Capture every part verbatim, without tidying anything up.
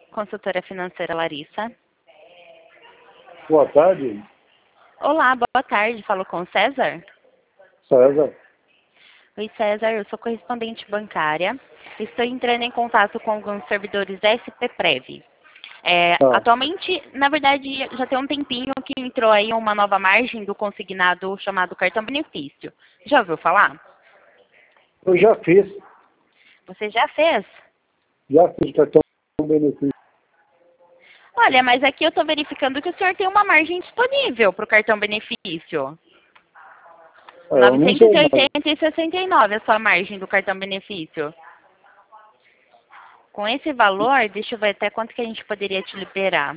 Consultora financeira Larissa. Boa tarde. Olá, boa tarde. Falo com o César? César. Oi, César. Eu sou correspondente bancária. Estou entrando em contato com alguns servidores S P Prev. É, Ah. Atualmente, na verdade, já tem um tempinho que entrou aí uma nova margem do consignado chamado cartão benefício. Já ouviu falar? Eu já fiz. Você já fez? Já fiz cartão benefício. Olha, mas aqui eu estou verificando que o senhor tem uma margem disponível para o cartão benefício. É, eu não novecentos sei e mais. oitenta e sessenta e nove a sua margem do cartão benefício. Com esse valor, deixa eu ver até quanto que a gente poderia te liberar.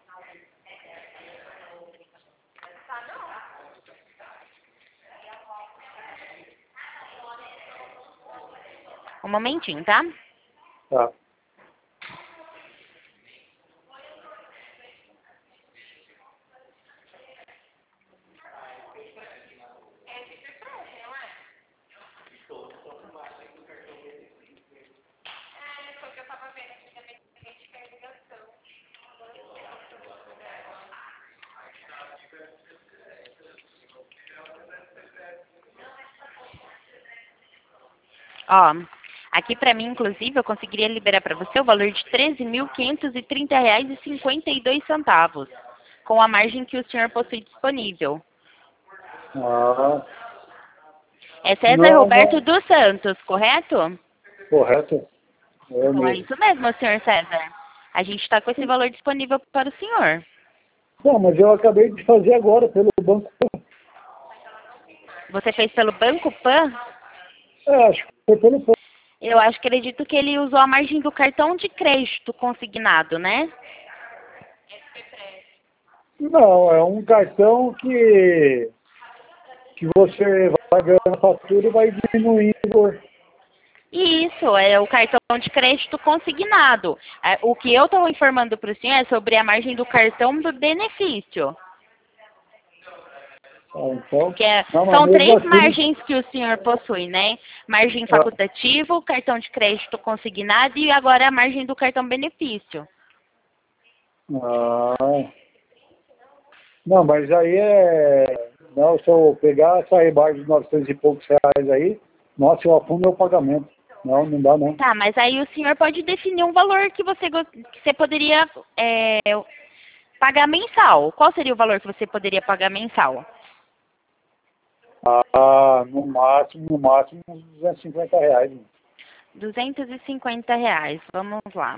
Um momentinho, tá? Tá. Ó, aqui pra mim, inclusive, eu conseguiria liberar para você o valor de treze mil quinhentos e trinta reais e cinquenta e dois centavos, com a margem que o senhor possui disponível. Ah. É César Não, Roberto não. dos Santos, correto? Correto. É Então é mesmo. isso mesmo, senhor César. A gente está com esse valor disponível para o senhor. Não, mas eu acabei de fazer agora pelo banco. Você fez pelo Banco Pan? É, acho que foi pelo banco. Eu acho que acredito que ele usou a margem do cartão de crédito consignado, né? Não, é um cartão que, que você vai ganhando a fatura e vai diminuindo. Isso, é o cartão de crédito consignado. É, O que eu estou informando para o senhor é sobre a margem do cartão do benefício. Ah, então, Que é, não, mas são mesmo três assim, margens que o senhor possui, né? Margem ah, facultativa, cartão de crédito consignado e agora a margem do cartão benefício. ah, não, mas aí é, não, se eu pegar essa rebarba de novecentos e poucos reais aí, nossa, eu afundo meu pagamento. Não, não dá não. Tá, mas aí o senhor pode definir um valor que você, go- que você poderia é, pagar mensal. Qual seria o valor que você poderia pagar mensal? Ah, no máximo, no máximo, uns duzentos e cinquenta reais. duzentos e cinquenta reais. Vamos lá.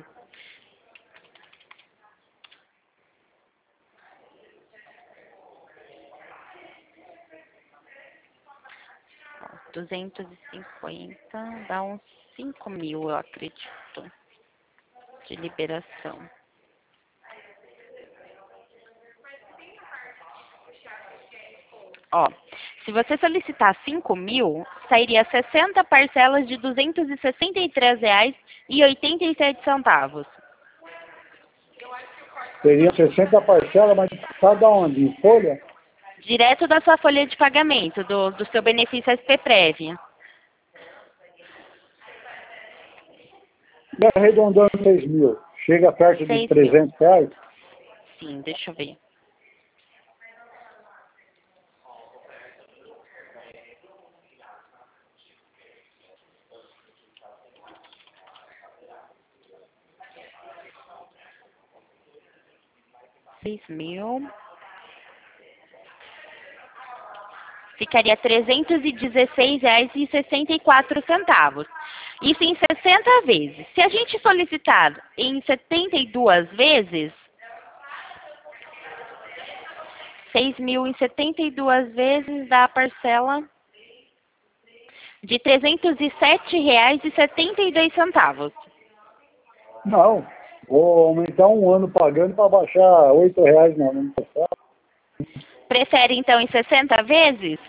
duzentos e cinquenta dá uns cinco mil, eu acredito, de liberação. Ó, se você solicitar cinco mil, sairia sessenta parcelas de duzentos e sessenta e três reais e oitenta e sete centavos. Seria sessenta parcelas, mas cada onde? Em folha? Direto da sua folha de pagamento, do, do seu benefício S P Prev. E arredondando seis mil, chega perto de seis mil. trezentos reais? Sim, deixa eu ver. seis mil. Ficaria trezentos e dezesseis reais e sessenta e quatro centavos. Isso em sessenta vezes. Se a gente solicitar em setenta e duas vezes, seis mil em setenta e duas vezes dá a parcela de trezentos e sete reais e setenta e dois centavos. Não, vou aumentar um ano pagando para baixar oito reais não, não tá. Prefere então em sessenta vezes?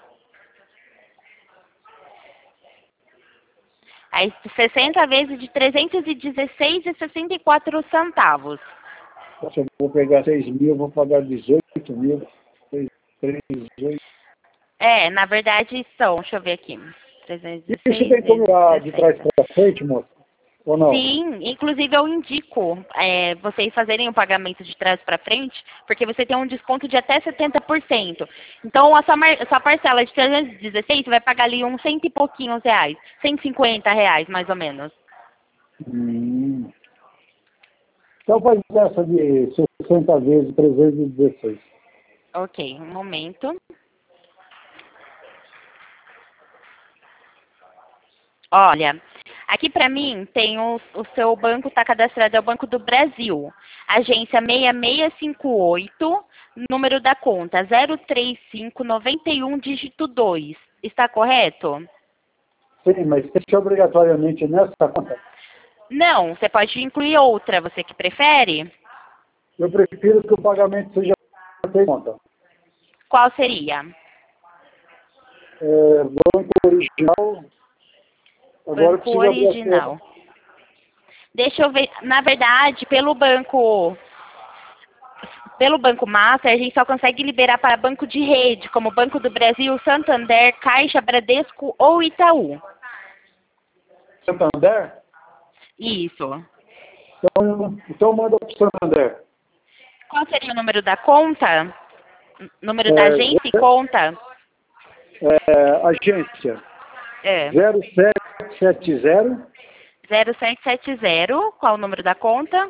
Aí sessenta vezes de trezentos e dezesseis e sessenta e quatro centavos. Se eu vou pegar seis mil, eu vou pagar dezoito mil. três, dezoito. É, na verdade são, deixa eu ver aqui. trezentos e Isso dezesseis tem como vezes ir lá de trás sessenta. para frente, moço? ou não? Sim, inclusive eu indico é, vocês fazerem o pagamento de trás para frente, porque você tem um desconto de até setenta por cento. Então, a sua, mar- a sua parcela de trezentos e dezesseis, você vai pagar ali uns cento e pouquinhos reais, cento e cinquenta reais, mais ou menos. Hum. Então faz essa de sessenta vezes trezentos e dezesseis. Ok, um momento. Olha, aqui para mim tem o, o seu banco está cadastrado, é o Banco do Brasil. Agência seis seis cinco oito, número da conta zero três cinco nove um, dígito dois. Está correto? Sim, mas tem que ser obrigatoriamente nessa conta. Não, você pode incluir outra, você que prefere? Eu prefiro que o pagamento seja em conta. Qual seria? É, banco original. Agora Banco precisa abrir a original. Deixa eu ver, na verdade, pelo banco Pelo Banco Master, a gente só consegue liberar para banco de rede, como Banco do Brasil, Santander, Caixa, Bradesco ou Itaú. Santander? Isso. Então, então manda para o Santander. Qual seria o número da conta? Número da É, agência e conta? é, agência É. zero sete sete zero. zero sete sete zero. Qual o número da conta?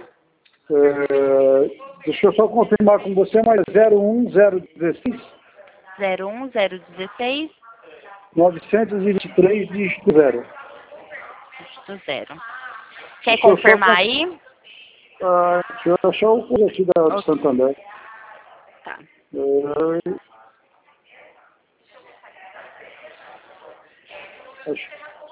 É, deixa eu só confirmar com você, mas zero um zero um seis zero um zero um seis, novecentos e vinte e três, dígito zero. dígito zero. Quer Deixa eu só confirmar con- aí? Ah, deixa eu achar o coisa aqui da, do Ok. Santander. Tá. É, acho-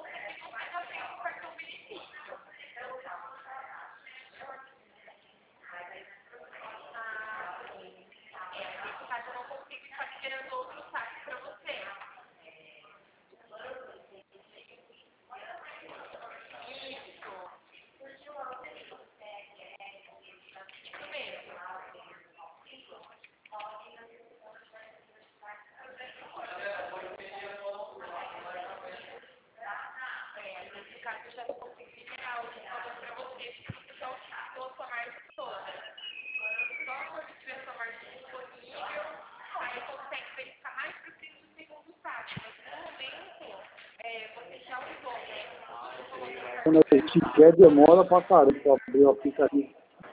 Quando a gente quer, demora pra caramba pra abrir o aplicativo.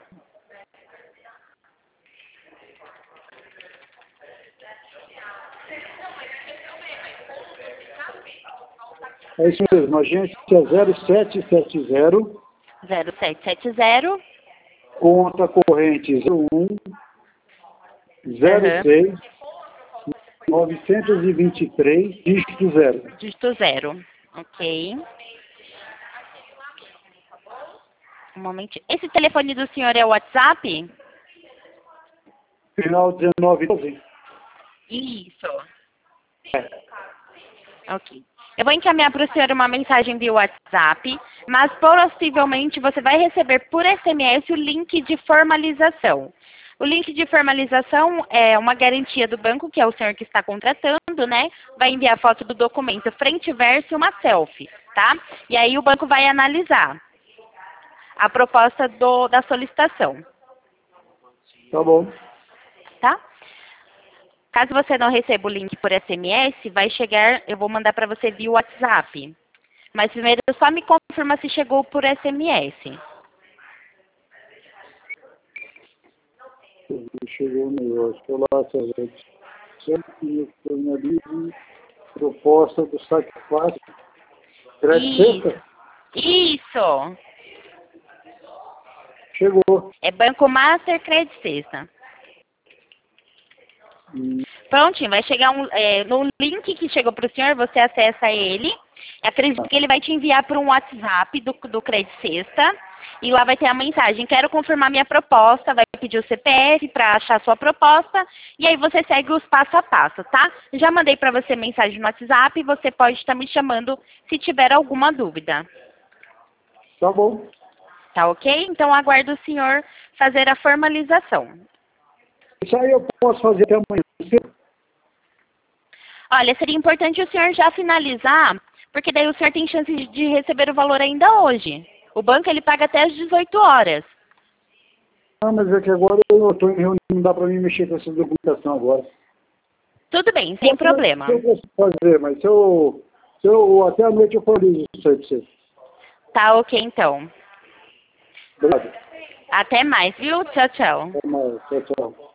É isso mesmo, agência zero sete sete zero, zero sete sete zero. conta corrente zero um zero Aham. seis novecentos e vinte e três, dígito zero. Dígito zero. Ok. Um momento. Esse telefone do senhor é o WhatsApp? Final dezenove doze. Isso. É. Ok. Eu vou encaminhar para o senhor uma mensagem via WhatsApp, mas possivelmente você vai receber por S M S o link de formalização. O link de formalização é uma garantia do banco, que é o senhor que está contratando, né? Vai enviar foto do documento frente e verso e uma selfie, tá? E aí o banco vai analisar a proposta do, da solicitação, Tá bom. tá? Caso você não receba o link por S M S, vai chegar, eu vou mandar para você via WhatsApp. Mas primeiro só me confirma se chegou por S M S. Chegou o negócio. Estou lá, sempre finalize proposta do saque fácil. Crédito Isso. sexta? Isso. Chegou. É Banco Master Credit Sexta. Hum, Prontinho, vai chegar um, é, no link que chegou para o senhor, você acessa ele. Acredito que ele vai te enviar para um WhatsApp do, do Credit Sexta. E lá vai ter a mensagem, quero confirmar minha proposta, vai pedir o C P F para achar sua proposta. E aí você segue os passo a passo, tá? Já mandei para você mensagem no WhatsApp e você pode estar me chamando se tiver alguma dúvida. Tá bom. Tá ok? Então aguardo o senhor fazer a formalização. Isso aí eu posso fazer até amanhã. Olha, seria importante o senhor já finalizar, porque daí o senhor tem chance de receber o valor ainda hoje. O banco ele paga até às dezoito horas. Ah, mas é que agora eu estou em reunião, não dá para mim mexer com essa documentação agora. Tudo bem, sem problema. Eu posso fazer, mas se eu, se eu até a noite eu forneço isso aí para você. Tá ok, então. Obrigado. Até mais, viu? Tchau, tchau. Até mais. Tchau, tchau.